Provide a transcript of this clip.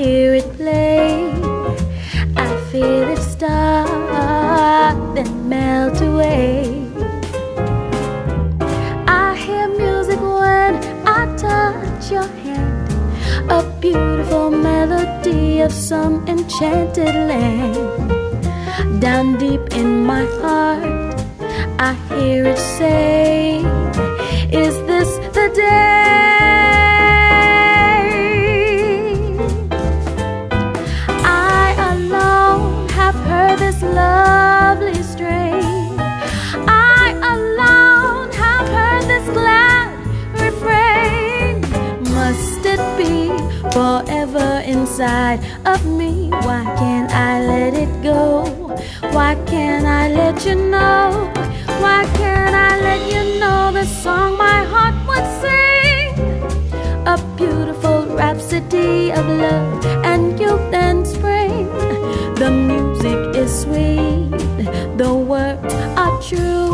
hear it play, I feel it start then melt away. I hear music when I touch your hand, a beautiful melody of some enchanted land. Down deep in my heart, I hear it say, is this the day? I alone have heard this lovely strain. I alone have heard this glad refrain. Must it be forever inside of me? Why can't I let it go? Why can't I let you know? Why can't I let you know the song my heart would sing? A beautiful rhapsody of love and youth and spring. The music is sweet, the words are true.